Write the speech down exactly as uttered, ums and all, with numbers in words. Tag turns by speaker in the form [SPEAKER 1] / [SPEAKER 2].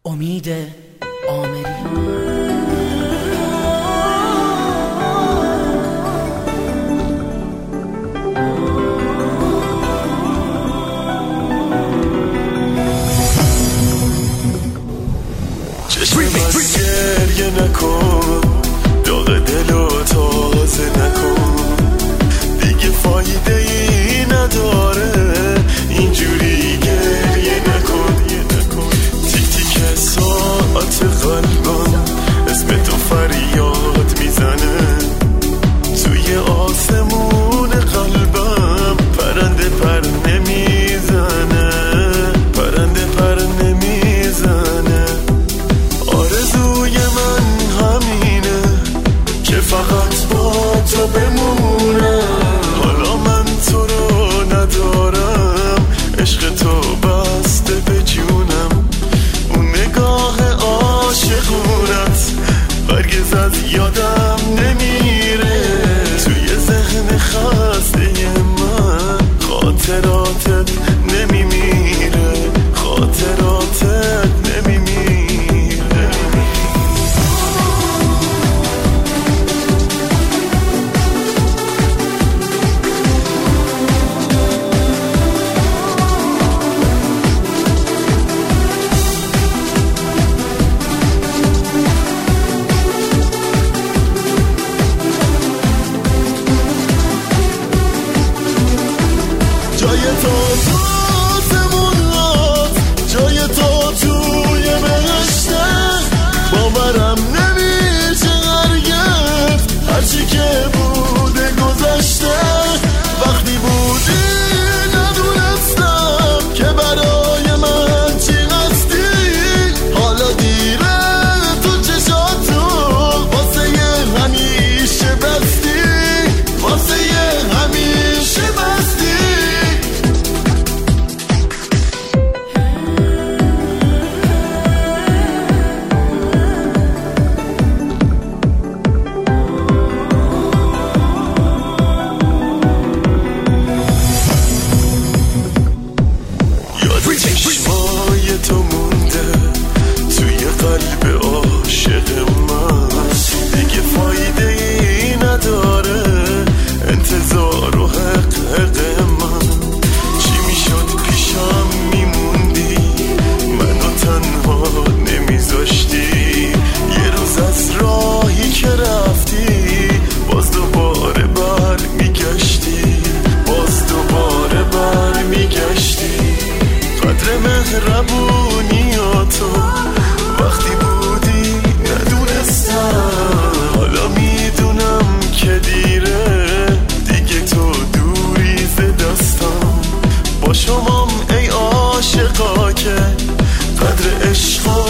[SPEAKER 1] امید آمری.
[SPEAKER 2] چشم بس گریه نکن، داغ دلو تازه نکن، دیگه فایده ای نداره اینجوری گریه نکن. تیک تیک ساعت قلبم اسم تو فریاد میزنه، توی آسمون قلبم پرنده پر نمیزنه، پرنده پر نمیزنه. آرزوی من همینه که فقط با تو بمونه، حالا من تو رو ندارم، عشق تو بسته به جونم، اون نگاه عاشقونت هرگز از یادم نمیره، توی ذهن خسته من خاطراتت نمیمیره، خاطراتت نمیمیره. جای تو تو زمونات، جای تو توی بهشته، باورم نمیشه هرگز هرچی که بوده گذشته. وقتی بودی ندونستم که برای من چی هستی، حالا دیره تو چشاتو واسه همیشه بستی، واسه همیشه بستی. چشمای تو مونده توی قلب عاشق من، دیگه فایده ای نداره انتظار و حق حق من. چی میشد پیشم میموندی، منو تنها نمیذاشتی، یه روز از راهی که رفتی باز دوباره بر میگشتی، باز دوباره بر میگشتی. قدر مهربونیاتو وقتی بودی ندونستم، حالا میدونم که دیره، دیگه تو دوری ز دستم. با شمام ای عاشقا که قدر عشقا